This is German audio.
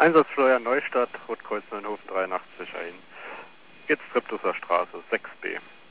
Einsatzfleuer Neustadt, Rotkreuz Neuenhof 83 ein. Jetzt Treptosser Straße, 6b.